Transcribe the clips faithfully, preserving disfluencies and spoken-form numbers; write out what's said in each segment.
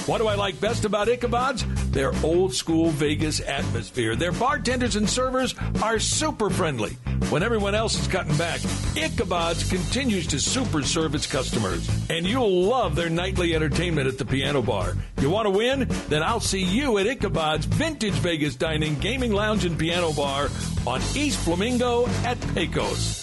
What do I like best about Ichabod's? Their old-school Vegas atmosphere. Their bartenders and servers are super friendly. When everyone else is cutting back, Ichabod's continues to super serve its customers. And you'll love their nightly entertainment at the piano bar. You want to win? Then I'll see you at Ichabod's Vintage Vegas Dining, Gaming Lounge, and Piano Bar on East Flamingo at Pecos.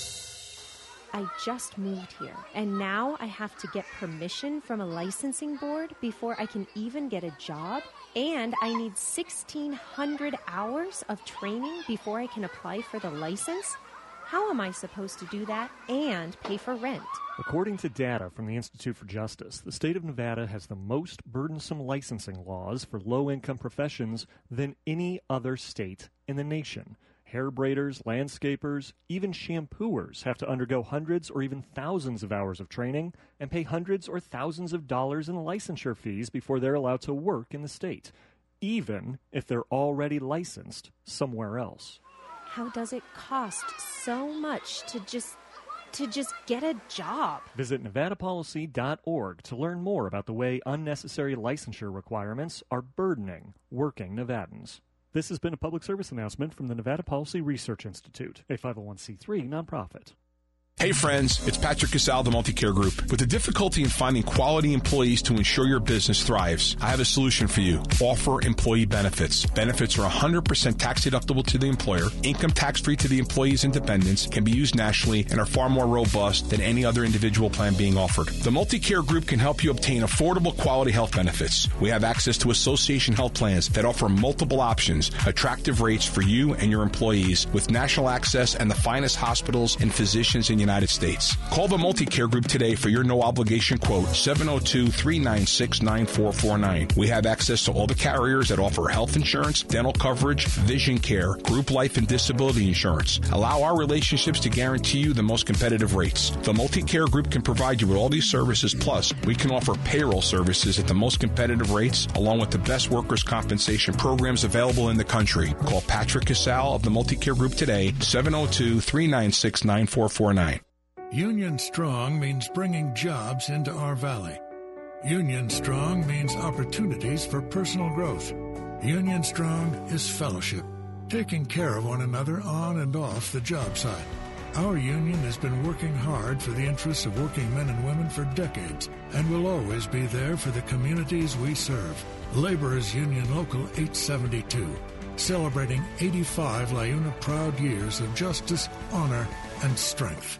I just moved here, and now I have to get permission from a licensing board before I can even get a job, and I need sixteen hundred hours of training before I can apply for the license? How am I supposed to do that and pay for rent? According to data from the Institute for Justice, the state of Nevada has the most burdensome licensing laws for low-income professions than any other state in the nation. Hair braiders, landscapers, even shampooers have to undergo hundreds or even thousands of hours of training and pay hundreds or thousands of dollars in licensure fees before they're allowed to work in the state, even if they're already licensed somewhere else. How does it cost so much to just to just get a job? Visit nevada policy dot org to learn more about the way unnecessary licensure requirements are burdening working Nevadans. This has been a public service announcement from the Nevada Policy Research Institute, a five oh one c three nonprofit. Hey friends, it's Patrick Casal, the Multicare Group. With the difficulty in finding quality employees to ensure your business thrives, I have a solution for you. Offer employee benefits. Benefits are one hundred percent tax deductible to the employer, income tax-free to the employees and dependents, can be used nationally, and are far more robust than any other individual plan being offered. The Multicare Group can help you obtain affordable quality health benefits. We have access to association health plans that offer multiple options, attractive rates for you and your employees, with national access and the finest hospitals and physicians in the United States. Call the Multicare Group today for your no-obligation quote, seven oh two, three nine six, nine four four nine. We have access to all the carriers that offer health insurance, dental coverage, vision care, group life and disability insurance. Allow our relationships to guarantee you the most competitive rates. The Multicare Group can provide you with all these services, plus we can offer payroll services at the most competitive rates, along with the best workers' compensation programs available in the country. Call Patrick Casal of the Multicare Group today, seven oh two, three nine six, nine four four nine. Union Strong means bringing jobs into our valley. Union Strong means opportunities for personal growth. Union Strong is fellowship, taking care of one another on and off the job site. Our union has been working hard for the interests of working men and women for decades and will always be there for the communities we serve. Laborers Union Local eight seventy-two, celebrating eighty-five LiUNA proud years of justice, honor, and strength.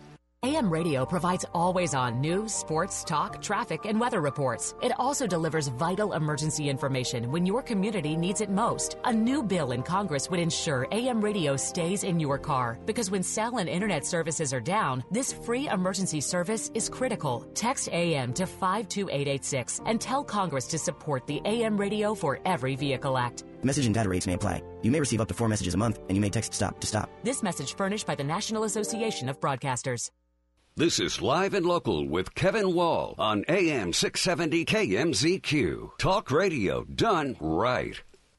A M Radio provides always-on news, sports, talk, traffic, and weather reports. It also delivers vital emergency information when your community needs it most. A new bill in Congress would ensure A M Radio stays in your car, because when cell and internet services are down, this free emergency service is critical. Text A M to five two eight eight six and tell Congress to support the A M Radio for Every Vehicle Act. Message and data rates may apply. You may receive up to four messages a month, and you may text STOP to stop. This message furnished by the National Association of Broadcasters. This is Live and Local with Kevin Wall on A M six seventy K M Z Q. Talk radio done right.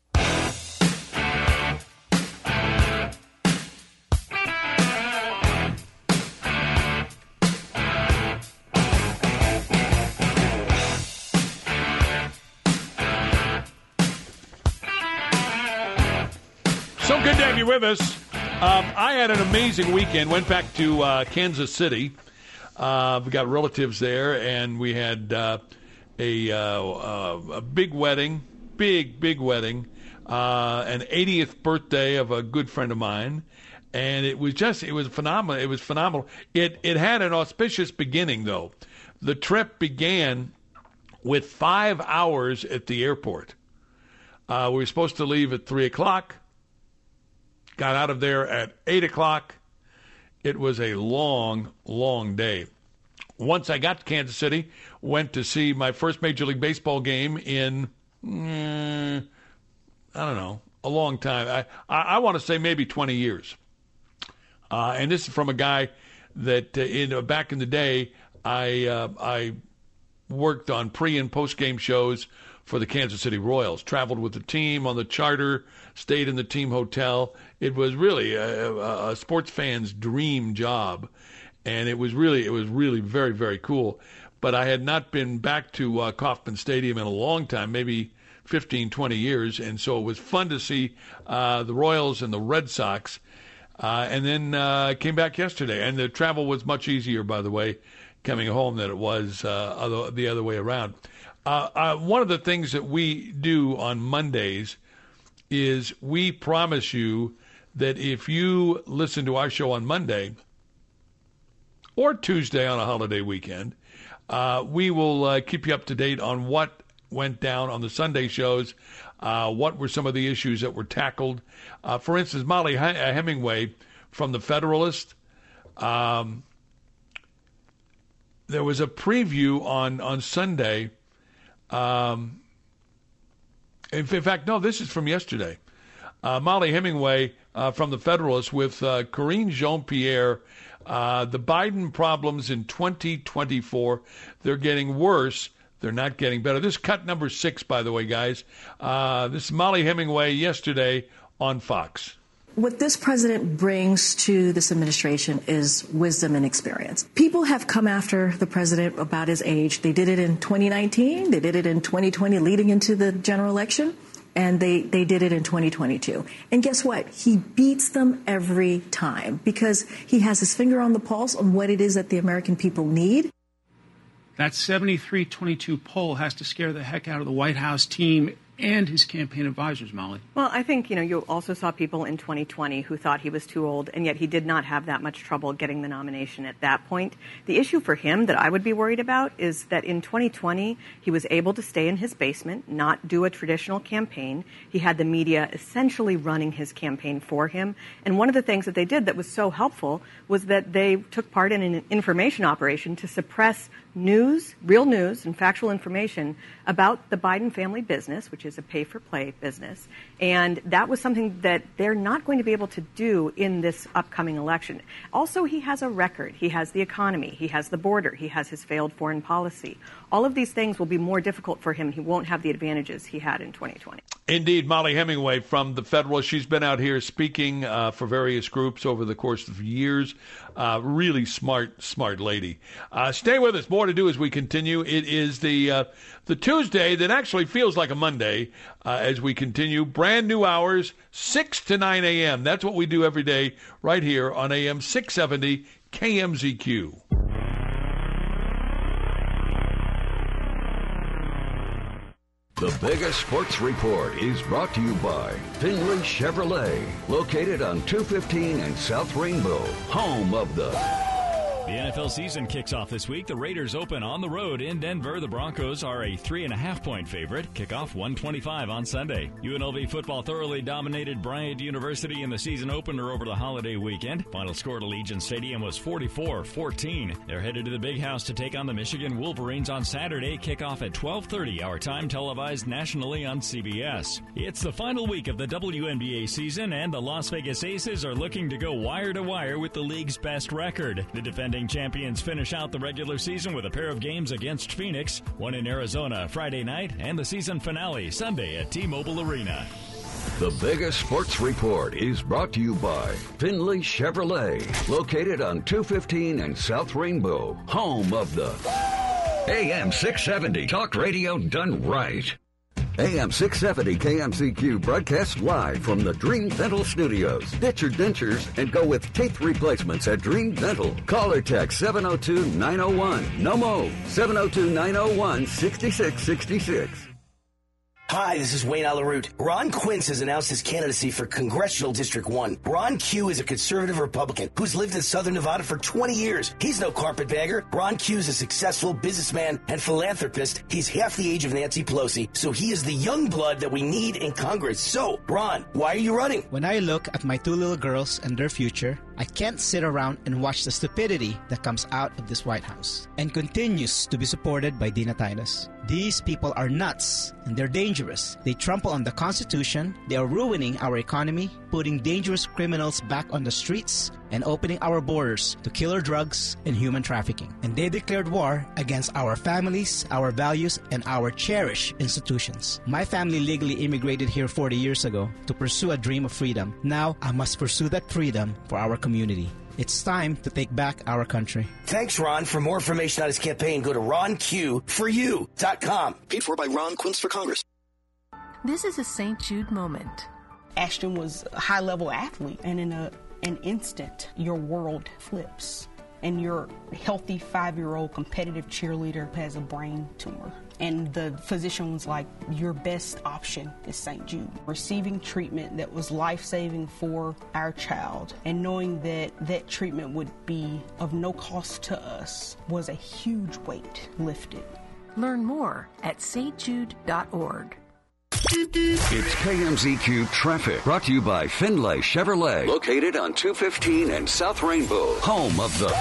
So good to have you with us. Um, I had an amazing weekend. Went back to uh, Kansas City. Uh, we got relatives there, and we had uh, a, uh, uh, a big wedding, big, big wedding, uh, an eightieth birthday of a good friend of mine. And it was just, it was phenomenal. It was phenomenal. It, it had an auspicious beginning, though. The trip began with five hours at the airport. Uh, we were supposed to leave at three o'clock. Got out of there at eight o'clock. It was a long, long day. Once I got to Kansas City, went to see my first Major League Baseball game in, mm, I don't know, a long time. I, I, I want to say maybe twenty years. Uh, and this is from a guy that uh, in uh, back in the day, I uh, I worked on pre- and post-game shows for the Kansas City Royals. Traveled with the team on the charter, stayed in the team hotel. It was really a, a, a sports fan's dream job, and it was really, it was really very, very cool. but I had not been back to uh, Kauffman Stadium in a long time, maybe fifteen, twenty years, and so it was fun to see uh, the Royals and the Red Sox. Uh, and then uh, came back yesterday, and the travel was much easier, by the way, coming home than it was uh, other, the other way around. Uh, uh, one of the things that we do on Mondays is we promise you that if you listen to our show on Monday or Tuesday on a holiday weekend, uh, we will uh, keep you up to date on what went down on the Sunday shows. Uh, what were some of the issues that were tackled? Uh, for instance, Molly Hemingway from The Federalist. Um, there was a preview on, on Sunday. Um, in, in fact, no, this is from yesterday. Uh, Molly Hemingway uh, from The Federalist with uh, Karine Jean-Pierre. Uh, the Biden problems in twenty twenty-four, they're getting worse. They're not getting better. This is cut number six, by the way, guys. Uh, this is Molly Hemingway yesterday on Fox. What this president brings to this administration is wisdom and experience. People have come after the president about his age. They did it in twenty nineteen. They did it in twenty twenty leading into the general election. And they, they did it in twenty twenty-two. And guess what? He beats them every time because he has his finger on the pulse on what it is that the American people need. That seventy-three twenty-two poll has to scare the heck out of the White House team and his campaign advisors, Molly. Well, I think, you know, you also saw people in twenty twenty who thought he was too old, and yet he did not have that much trouble getting the nomination at that point. The issue for him that I would be worried about is that in twenty twenty, he was able to stay in his basement, not do a traditional campaign. He had the media essentially running his campaign for him. And one of the things that they did that was so helpful was that they took part in an information operation to suppress news, real news and factual information about the Biden family business, which is a pay-for-play business. And that was something that they're not going to be able to do in this upcoming election. Also, he has a record. He has the economy. He has the border. He has his failed foreign policy. All of these things will be more difficult for him. He won't have the advantages he had in twenty twenty. Indeed, Molly Hemingway from The Federalist. She's been out here speaking uh, for various groups over the course of years. Uh, really smart, smart lady. Uh, stay with us. More to do as we continue. It is the uh, the Tuesday that actually feels like a Monday uh, as we continue. Brand new hours, six to nine a.m. That's what we do every day right here on A M six seventy K M Z Q. The biggest sports report is brought to you by Finley Chevrolet, located on two fifteen and South Rainbow, home of the... The N F L season kicks off this week. The Raiders open on the road in Denver. The Broncos are a three and a half point favorite. Kickoff one twenty-five on Sunday. U N L V football thoroughly dominated Bryant University in the season opener over the holiday weekend. Final score at Allegiant Stadium was forty-four fourteen. They're headed to the Big House to take on the Michigan Wolverines on Saturday. Kickoff at twelve thirty our time, televised nationally on C B S. It's the final week of the W N B A season, and the Las Vegas Aces are looking to go wire to wire with the league's best record. The defending champions finish out the regular season with a pair of games against Phoenix, one in Arizona Friday night, and the season finale Sunday at T-Mobile Arena. The biggest sports report is brought to you by Finley Chevrolet, located on two fifteen and South Rainbow, home of the A M six seventy Talk Radio done right. A M six seventy K M Z Q broadcasts live from the Dream Dental Studios. Ditch your dentures and go with teeth replacements at Dream Dental. Call or text seven oh two, nine oh one, N O M O, seven oh two, nine oh one, six six six six. Hi, this is Wayne Alaroot. Ron Quince has announced his candidacy for Congressional District one. Ron Q is a conservative Republican who's lived in Southern Nevada for twenty years. He's no carpetbagger. Ron Q is a successful businessman and philanthropist. He's half the age of Nancy Pelosi, so he is the young blood that we need in Congress. So, Ron, why are you running? When I look at my two little girls and their future, I can't sit around and watch the stupidity that comes out of this White House and continues to be supported by Dina Titus. These people are nuts and they're dangerous. They trample on the Constitution, they are ruining our economy, putting dangerous criminals back on the streets, and opening our borders to killer drugs and human trafficking. And they declared war against our families, our values, and our cherished institutions. My family legally immigrated here forty years ago to pursue a dream of freedom. Now, I must pursue that freedom for our community. It's time to take back our country. Thanks, Ron. For more information on his campaign, go to ron q for you dot com. Paid for by Ron Quince for Congress. This is a Saint Jude moment. Ashton was a high-level athlete, and in a, an instant, your world flips. And your healthy five-year-old competitive cheerleader has a brain tumor. And the physician was like, your best option is Saint Jude. Receiving treatment that was life-saving for our child and knowing that that treatment would be of no cost to us was a huge weight lifted. Learn more at s t jude dot org. It's K M Z Q Traffic, brought to you by Findlay Chevrolet, located on two fifteen and South Rainbow, home of the...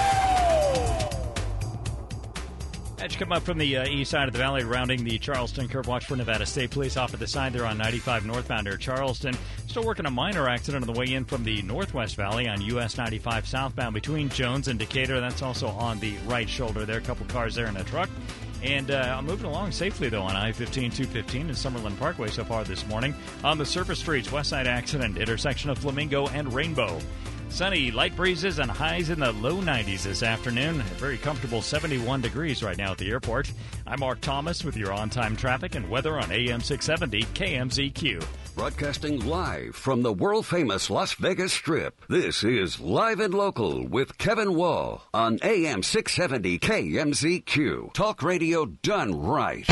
Edge come up from the uh, east side of the valley, rounding the Charleston curve. Watch for Nevada State Police off at the side there on ninety-five northbound near Charleston. Still working a minor accident on the way in from the Northwest Valley on U S ninety-five southbound between Jones and Decatur. That's also on the right shoulder there. A couple cars there in a truck. And uh, I'm moving along safely, though, on I fifteen, two fifteen and Summerlin Parkway so far this morning. On the surface streets, west side accident, intersection of Flamingo and Rainbow. Sunny, light breezes, and highs in the low nineties this afternoon. A very comfortable seventy-one degrees right now at the airport. I'm Mark Thomas with your on-time traffic and weather on A M six seventy K M Z Q. Broadcasting live from the world-famous Las Vegas Strip, this is Live and Local with Kevin Wall on A M six seventy K M Z Q. Talk radio done right.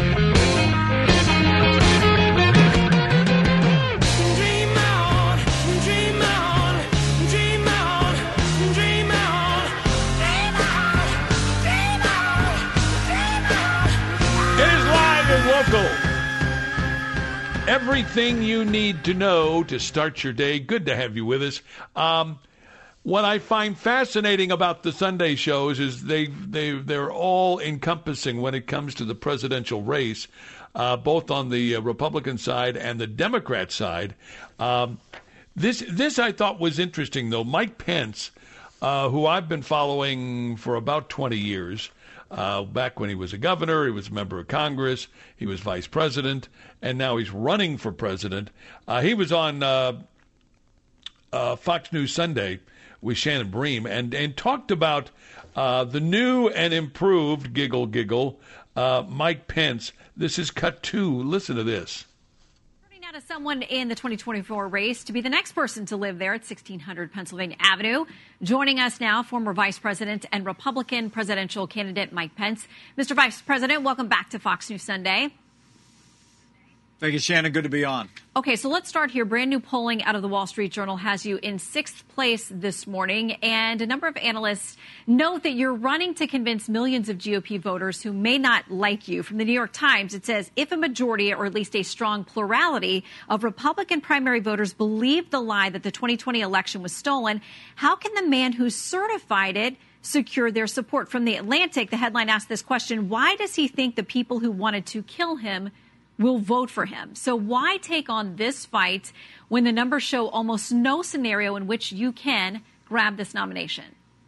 Everything you need to know to start your day. Good to have you with us. Um, what I find fascinating about the Sunday shows is they, they, they're all encompassing when it comes to the presidential race, uh, both on the uh, Republican side and the Democrat side. Um, this, this I thought was interesting, though. Mike Pence, uh, who I've been following for about twenty years, Uh, back when he was a governor, he was a member of Congress, he was vice president, and now he's running for president. Uh, he was on uh, uh, Fox News Sunday with Shannon Bream and, and talked about uh, the new and improved, giggle, giggle, uh, Mike Pence. This is cut two. Listen to this. To someone in the twenty twenty-four race to be the next person to live there at sixteen hundred Pennsylvania Avenue. Joining us now, former Vice President and Republican presidential candidate Mike Pence. Mister Vice President, welcome back to Fox News Sunday. Thank you, Shannon. Good to be on. Okay, so let's start here. Brand new polling out of the Wall Street Journal has you in sixth place this morning, and a number of analysts note that you're running to convince millions of G O P voters who may not like you. From the New York Times, it says, if a majority or at least a strong plurality of Republican primary voters believe the lie that the twenty twenty election was stolen, how can the man who certified it secure their support? From The Atlantic, the headline asked this question: why does he think the people who wanted to kill him will vote for him? So why take on this fight when the numbers show almost no scenario in which you can grab this nomination?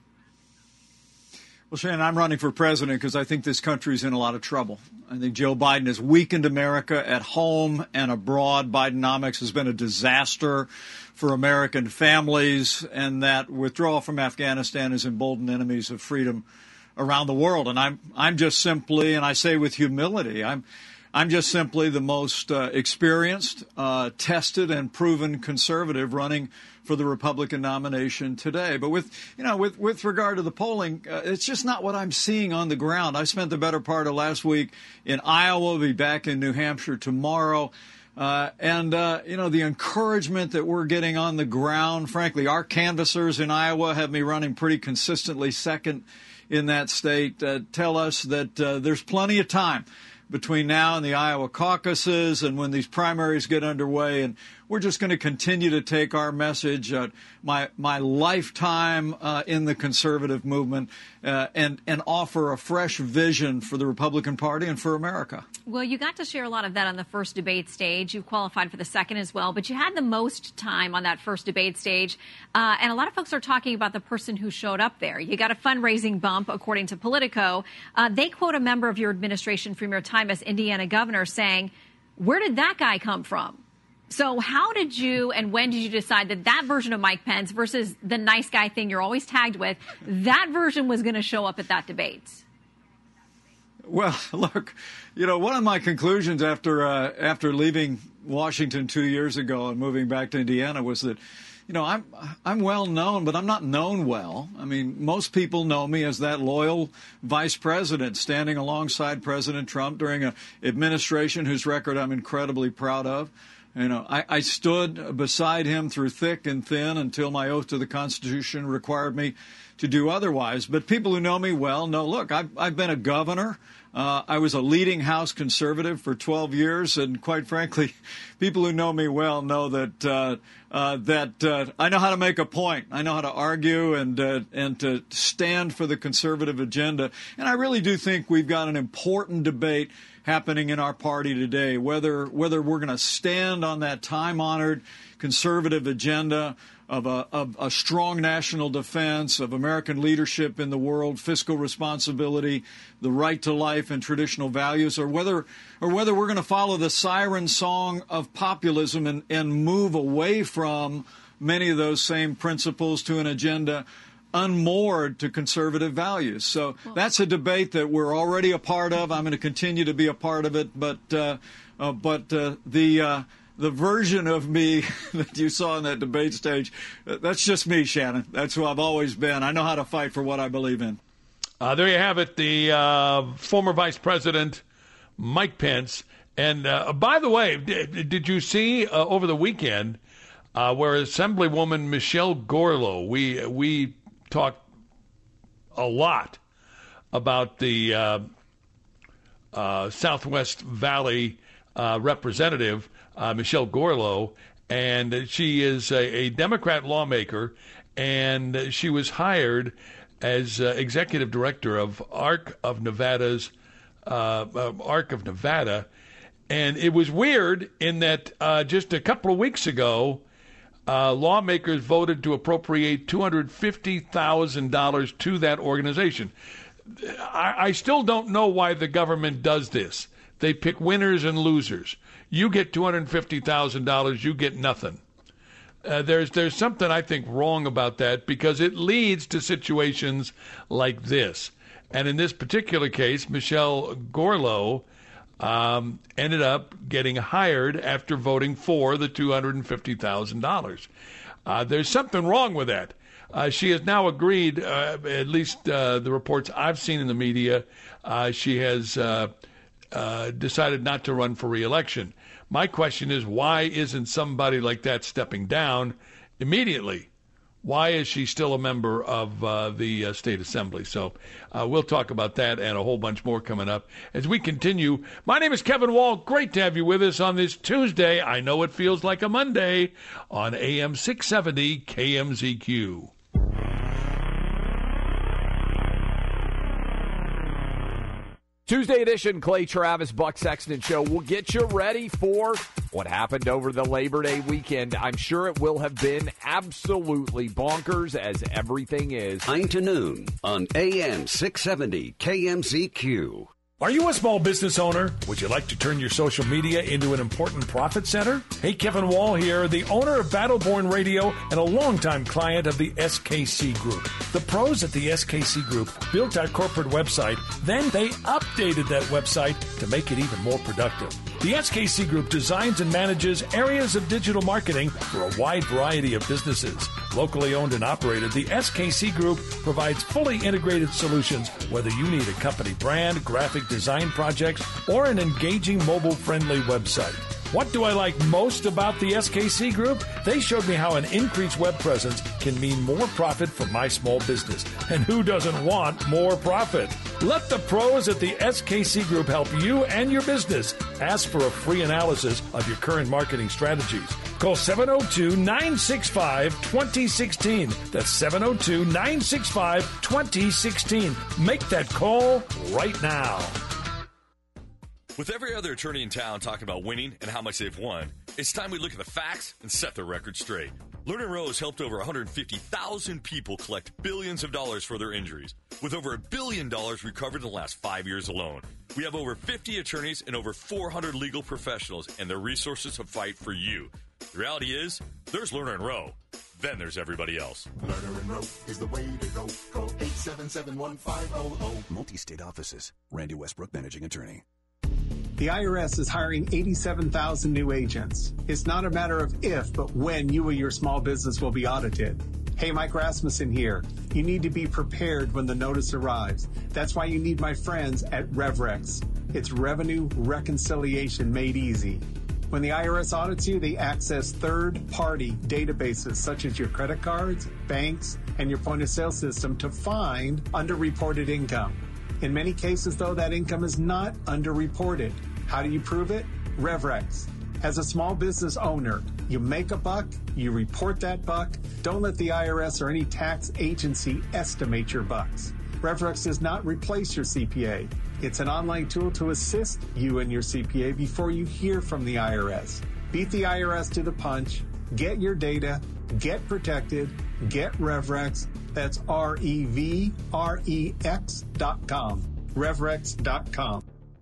Well, Shannon, I'm running for president because I think this country is in a lot of trouble. I think Joe Biden has weakened America at home and abroad. Bidenomics has been a disaster for American families, and that withdrawal from Afghanistan has emboldened enemies of freedom around the world. And I'm I'm just simply, and I say with humility, I'm I'm just simply the most uh, experienced, uh, tested, and proven conservative running for the Republican nomination today. But with, you know, with, with regard to the polling, uh, it's just not what I'm seeing on the ground. I spent the better part of last week in Iowa, I'll be back in New Hampshire tomorrow. Uh, and, uh, you know, the encouragement that we're getting on the ground, frankly, our canvassers in Iowa have me running pretty consistently second in that state, uh, tell us that uh, there's plenty of time between now and the Iowa caucuses and when these primaries get underway. And we're just going to continue to take our message, uh, my my lifetime uh, in the conservative movement, uh, and, and offer a fresh vision for the Republican Party and for America. Well, you got to share a lot of that on the first debate stage. You qualified for the second as well, but you had the most time on that first debate stage. Uh, and a lot of folks are talking about the person who showed up there. You got a fundraising bump, according to Politico. Uh, they quote a member of your administration from your time as Indiana governor saying, "Where did that guy come from?" So how did you and when did you decide that that version of Mike Pence versus the nice guy thing you're always tagged with, that version was going to show up at that debate? Well, look, you know, one of my conclusions after uh, after leaving Washington two years ago and moving back to Indiana was that, you know, I'm I'm well known, but I'm not known well. I mean, most people know me as that loyal vice president standing alongside President Trump during an administration whose record I'm incredibly proud of. You know, I, I stood beside him through thick and thin until my oath to the Constitution required me to do otherwise. But people who know me well know, look, I've, I've been a governor. Uh, I was a leading House conservative for twelve years, and quite frankly, people who know me well know that uh, uh, that uh, I know how to make a point. I know how to argue and uh, and to stand for the conservative agenda. And I really do think we've got an important debate happening in our party today, whether whether we're going to stand on that time-honored conservative agenda of a, of a strong national defense, of American leadership in the world, fiscal responsibility, the right to life, and traditional values, or whether or whether we're going to follow the siren song of populism and, and move away from many of those same principles to an agenda unmoored to conservative values. So that's a debate that we're already a part of. I'm going to continue to be a part of it, but uh, uh, but uh, the uh, the version of me that you saw on that debate stage, that's just me, Shannon. That's who I've always been. I know how to fight for what I believe in. Uh, there you have it, the uh, former Vice President Mike Pence. And uh, by the way, did, did you see uh, over the weekend uh, where Assemblywoman Michelle Gorlow, we we talked a lot about the uh, uh, Southwest Valley uh, representative, uh, Michelle Gorlow, and she is a, a Democrat lawmaker, and she was hired as uh, executive director of ARC of Nevada's uh, uh, ARC of Nevada. And it was weird in that uh, just a couple of weeks ago, Uh, lawmakers voted to appropriate two hundred fifty thousand dollars to that organization. I, I still don't know why the government does this. They pick winners and losers. You get two hundred fifty thousand dollars, you get nothing. Uh, there's there's something I think wrong about that, because it leads to situations like this. And in this particular case, Michelle Gorlow Um, ended up getting hired after voting for the two hundred fifty thousand dollars. Uh, there's something wrong with that. Uh, she has now agreed, uh, at least uh, the reports I've seen in the media, uh, she has uh, uh, decided not to run for re-election. My question is, why isn't somebody like that stepping down immediately? Why is she still a member of uh, the uh, State Assembly? So uh, we'll talk about that and a whole bunch more coming up as we continue. My name is Kevin Wall. Great to have you with us on this Tuesday. I know it feels like a Monday on A M six seventy K M Z Q. Tuesday edition, Clay Travis, Buck Sexton Show. We'll get you ready for what happened over the Labor Day weekend. I'm sure it will have been absolutely bonkers, as everything is. nine to noon on A M six seventy K M Z Q. Are you a small business owner? Would you like to turn your social media into an important profit center? Hey, Kevin Wall here, the owner of Battleborn Radio and a longtime client of the S K C Group. The pros at the S K C Group built our corporate website, then they updated that website to make it even more productive. The S K C Group designs and manages areas of digital marketing for a wide variety of businesses. Locally owned and operated, the S K C Group provides fully integrated solutions, whether you need a company brand, graphic design projects, or an engaging mobile-friendly website. What do I like most about the S K C Group? They showed me how an increased web presence can mean more profit for my small business. And who doesn't want more profit? Let the pros at the S K C Group help you and your business. Ask for a free analysis of your current marketing strategies. Call seven oh two, nine six five, two oh one six. That's seven oh two, nine six five, two oh one six. Make that call right now. With every other attorney in town talking about winning and how much they've won, it's time we look at the facts and set the record straight. Learn and Row has helped over one hundred fifty thousand people collect billions of dollars for their injuries, with over a billion dollars recovered in the last five years alone. We have over fifty attorneys and over four hundred legal professionals and their resources to fight for you. The reality is, there's Lerner and Rowe. Then there's everybody else. Lerner and Rowe is the way to go. Call eight seven seven, one five zero zero. Multi-state offices. Randy Westbrook, Managing Attorney. The I R S is hiring eighty-seven thousand new agents. It's not a matter of if, but when you or your small business will be audited. Hey, Mike Rasmussen here. You need to be prepared when the notice arrives. That's why you need my friends at RevRex. It's revenue reconciliation made easy. When the I R S audits you, they access third-party databases such as your credit cards, banks, and your point-of-sale system to find underreported income. In many cases, though, that income is not underreported. How do you prove it? RevRex. As a small business owner, you make a buck, you report that buck. Don't let the I R S or any tax agency estimate your bucks. RevRex does not replace your C P A. It's an online tool to assist you and your C P A before you hear from the I R S. Beat the I R S to the punch. Get your data. Get protected. Get RevRex. That's R E V R E X dot com. RevRex dot com.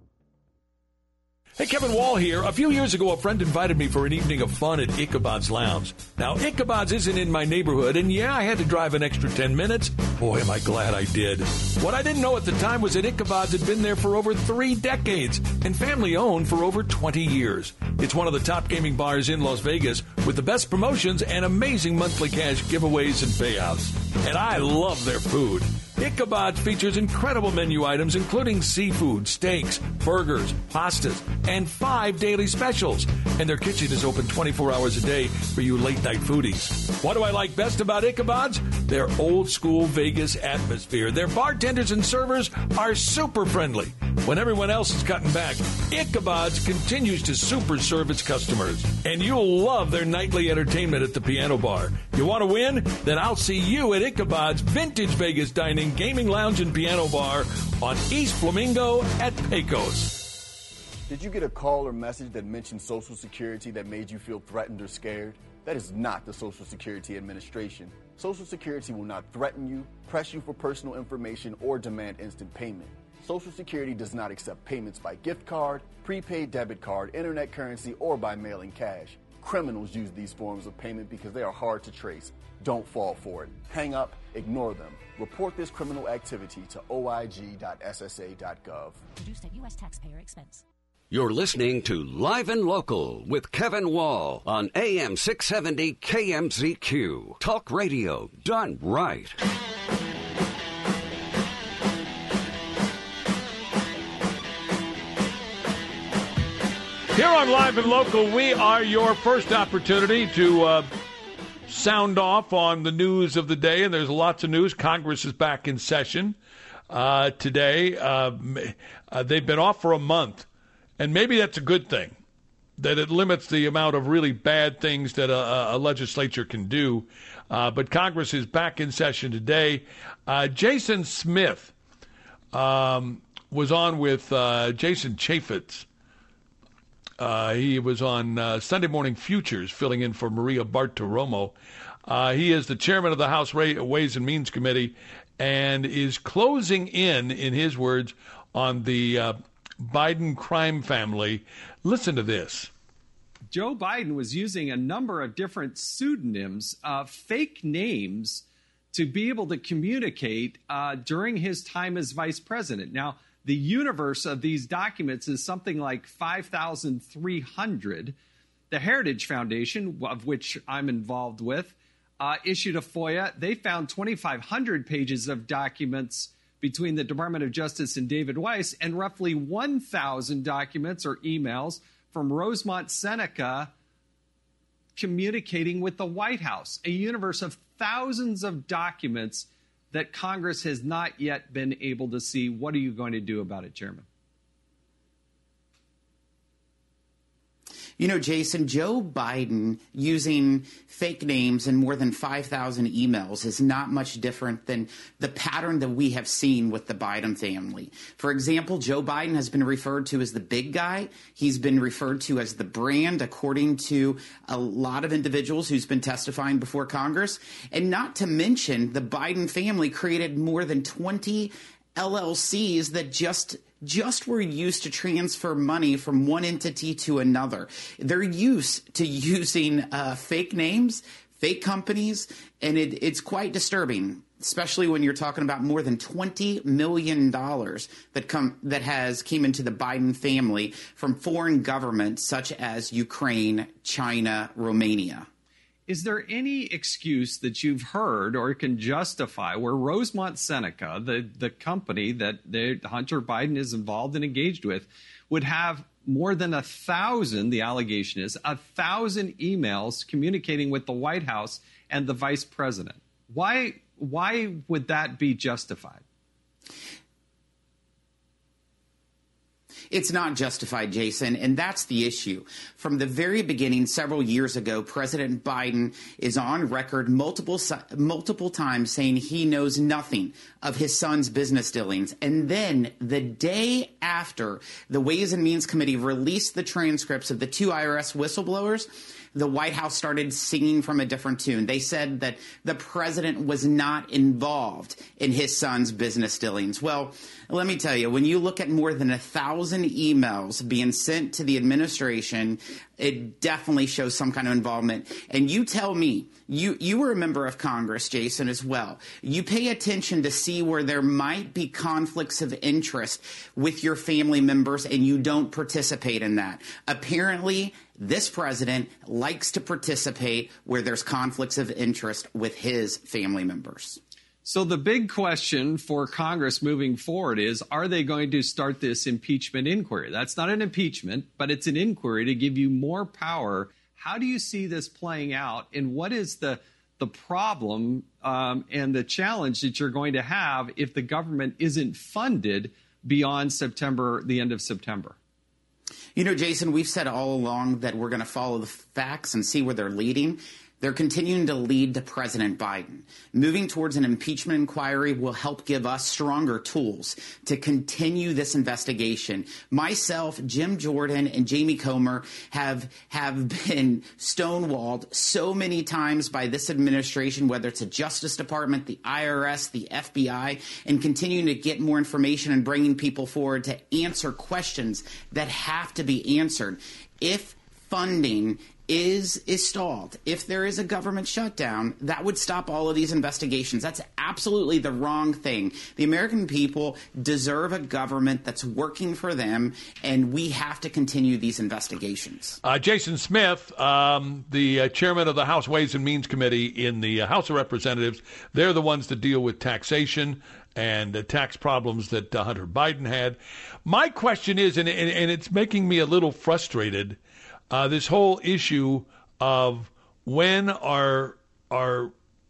Hey, Kevin Wall here. A few years ago, a friend invited me for an evening of fun at Ichabod's Lounge. Now, Ichabod's isn't in my neighborhood, and yeah, I had to drive an extra ten minutes. Boy, am I glad I did. What I didn't know at the time was that Ichabod's had been there for over three decades and family-owned for over twenty years. It's one of the top gaming bars in Las Vegas with the best promotions and amazing monthly cash giveaways and payouts. And I love their food. Ichabod's features incredible menu items, including seafood, steaks, burgers, pastas, and five daily specials. And their kitchen is open twenty-four hours a day for you late-night foodies. What do I like best about Ichabod's? Their old-school Vegas atmosphere. Their bartenders and servers are super friendly. When everyone else is cutting back, Ichabod's continues to super serve its customers. And you'll love their nightly entertainment at the piano bar. You want to win? Then I'll see you at Ichabod's Vintage Vegas Dining, Gaming Lounge, and Piano Bar on East Flamingo at Pecos. Did you get a call or message that mentioned Social Security that made you feel threatened or scared? That is not the Social Security Administration. Social Security will not threaten you, press you for personal information, or demand instant payment. Social Security does not accept payments by gift card, prepaid debit card, internet currency, or by mailing cash. Criminals use these forms of payment because they are hard to trace. Don't fall for it. Hang up, ignore them. Report this criminal activity to O I G dot S S A dot gov. Produced at U S taxpayer expense. You're listening to Live and Local with Kevin Wall on A M six seventy K M Z Q. Talk radio done right. Here on Live and Local, we are your first opportunity to uh, sound off on the news of the day, and there's lots of news. Congress is back in session uh, today. Uh, uh, they've been off for a month, and maybe that's a good thing, that it limits the amount of really bad things that a, a legislature can do. Uh, but Congress is back in session today. Uh, Jason Smith um, was on with uh, Jason Chaffetz. Uh, he was on uh, Sunday Morning Futures, filling in for Maria Bartiromo. Uh, he is the chairman of the House Ways and Means Committee and is closing in, in his words, on the uh, Biden crime family. Listen to this. Joe Biden was using a number of different pseudonyms, uh, fake names, to be able to communicate uh, during his time as vice president. Now, the universe of these documents is something like five thousand three hundred. The Heritage Foundation, of which I'm involved with, uh, issued a FOIA. They found twenty-five hundred pages of documents between the Department of Justice and David Weiss, and roughly one thousand documents or emails from Rosemont Seneca communicating with the White House, a universe of thousands of documents that Congress has not yet been able to see. What are you going to do about it, Chairman? You know, Jason, Joe Biden using fake names and more than five thousand emails is not much different than the pattern that we have seen with the Biden family. For example, Joe Biden has been referred to as the big guy. He's been referred to as the brand, according to a lot of individuals who's been testifying before Congress. And not to mention, the Biden family created more than twenty L L Cs that just just were used to transfer money from one entity to another. They're used to using uh, fake names, fake companies, and it, it's quite disturbing, especially when you're talking about more than twenty million dollars that come that has came into the Biden family from foreign governments such as Ukraine, China, Romania. Is there any excuse that you've heard or can justify where Rosemont Seneca, the, the company that the, Hunter Biden is involved and engaged with, would have more than a thousand, the allegation is, a thousand emails communicating with the White House and the vice president? Why, why would that be justified? It's not justified, Jason, and that's the issue. From the very beginning, several years ago, President Biden is on record multiple multiple times saying he knows nothing of his son's business dealings. And then the day after the Ways and Means Committee released the transcripts of the two I R S whistleblowers, the White House started singing from a different tune. They said that the president was not involved in his son's business dealings. Well, let me tell you, when you look at more than a thousand emails being sent to the administration, it definitely shows some kind of involvement. And you tell me, you, you were a member of Congress, Jason, as well. You pay attention to see where there might be conflicts of interest with your family members, and you don't participate in that. Apparently, this president likes to participate where there's conflicts of interest with his family members. So the big question for Congress moving forward is, are they going to start this impeachment inquiry? That's not an impeachment, but it's an inquiry to give you more power. How do you see this playing out, and what is the the problem um, and the challenge that you're going to have if the government isn't funded beyond September, the end of September? You know, Jason, we've said all along that we're going to follow the facts and see where they're leading. They're continuing to lead to President Biden. Moving towards an impeachment inquiry will help give us stronger tools to continue this investigation. Myself, Jim Jordan, and Jamie Comer have have been stonewalled so many times by this administration, whether it's the Justice Department, the I R S, the F B I, and continuing to get more information and bringing people forward to answer questions that have to be answered. If funding is is stalled, if there is a government shutdown, that would stop all of these investigations. That's absolutely the wrong thing. The American people deserve a government that's working for them, and we have to continue these investigations. Uh, Jason Smith, um, the uh, chairman of the House Ways and Means Committee in the uh, House of Representatives, they're the ones that deal with taxation and the tax problems that uh, Hunter Biden had. My question is, and, and, and it's making me a little frustrated, Uh, this whole issue of when are are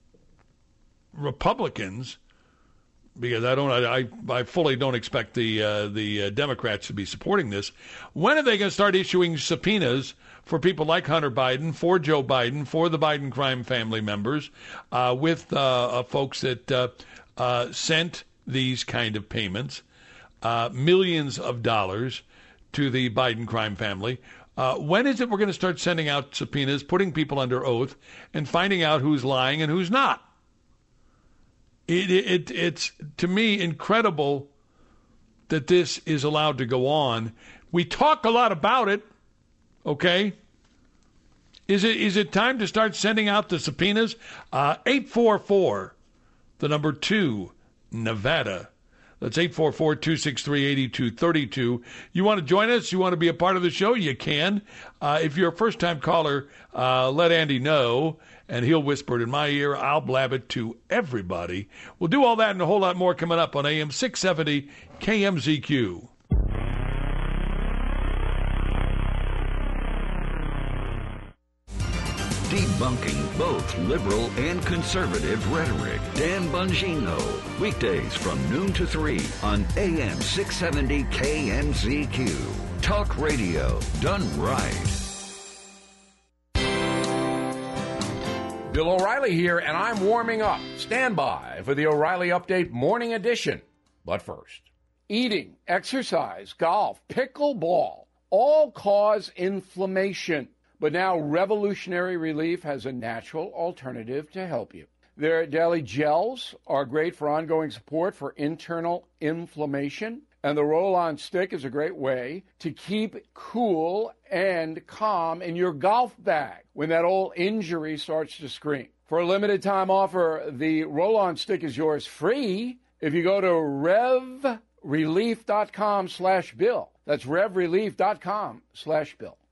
Republicans, because I don't, I, I fully don't expect the uh, the uh, Democrats to be supporting this. When are they going to start issuing subpoenas for people like Hunter Biden, for Joe Biden, for the Biden crime family members, uh, with uh, uh, folks that uh, uh, sent these kind of payments, uh, millions of dollars to the Biden crime family? Uh, when is it we're going to start sending out subpoenas, putting people under oath, and finding out who's lying and who's not? It, it, it's, to me, incredible that this is allowed to go on. We talk a lot about it, okay? Is it is it time to start sending out the subpoenas? Uh, eight four four, the number two, Nevada. That's eight four four, two six three, eight two three two. You want to join us? You want to be a part of the show? You can. Uh, if you're a first-time caller, uh, let Andy know, and he'll whisper it in my ear. I'll blab it to everybody. We'll do all that and a whole lot more coming up on A M six seventy K M Z Q. Debunking both liberal and conservative rhetoric. Dan Bongino. Weekdays from noon to three on A M six seventy K M Z Q. Talk radio done right. Bill O'Reilly here, and I'm warming up. Stand by for the O'Reilly Update Morning Edition. But first, eating, exercise, golf, pickleball, all cause inflammation. But now Revolutionary Relief has a natural alternative to help you. Their daily gels are great for ongoing support for internal inflammation. And the roll-on stick is a great way to keep cool and calm in your golf bag when that old injury starts to scream. For a limited time offer, the roll-on stick is yours free if you go to revrelief.com slash bill. That's revrelief.com slash bill.